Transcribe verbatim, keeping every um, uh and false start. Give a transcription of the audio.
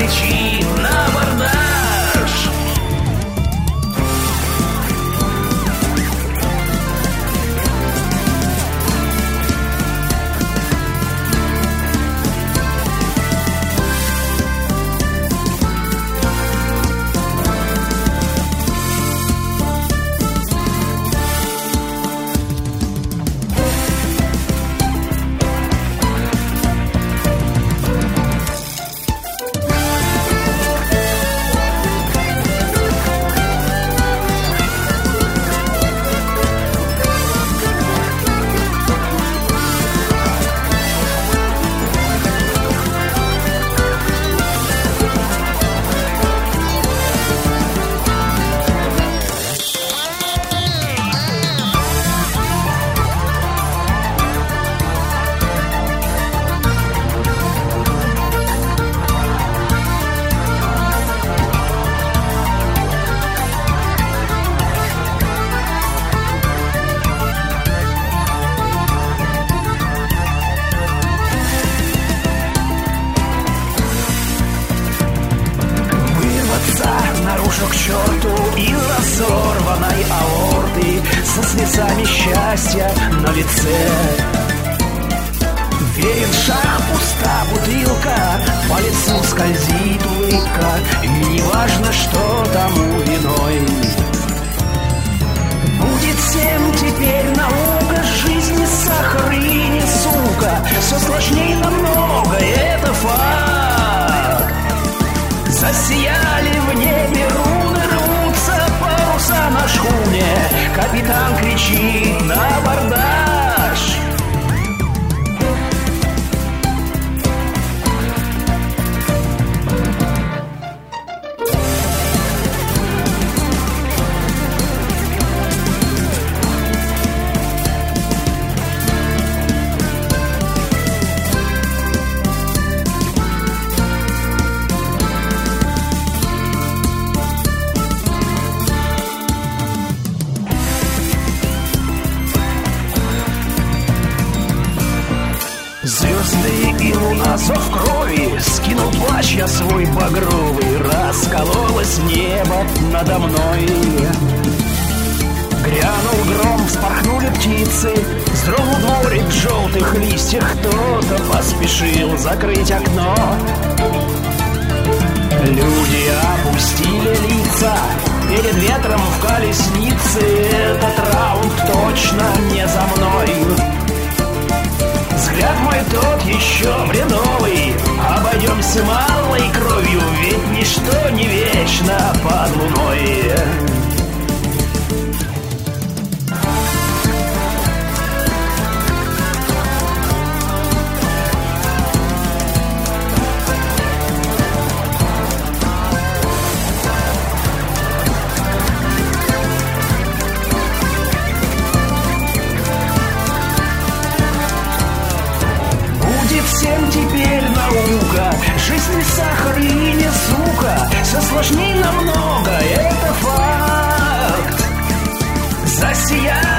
кричит на абордаж. К черту из разорванной аорты, со слезами счастья на лице. Верен шаг, пуста бутылка, по лицу скользит улыбка, и неважно, что тому виной. Будет всем теперь наука, жизни сахар и не сука, все сложнее намного, это факт. Засияли в небе руны, рвутся паруса на шхуне, капитан кричит на абордаж. Звезды и луна, зов крови, скинул плащ я свой багровый, раскололось небо надо мной. Грянул гром, вспорхнули птицы, вздрогнул дворик в желтых листьях, кто-то поспешил закрыть окно. Люди опустили лица, перед ветром в колеснице, этот раунд точно не за мной. Взгляд мой тот еще бредовый, обойдемся малой кровью, ведь ничто не вечно под луной. Всем теперь наука, жизнь не сахар и не сука, все сложнее намного, это факт. Засияй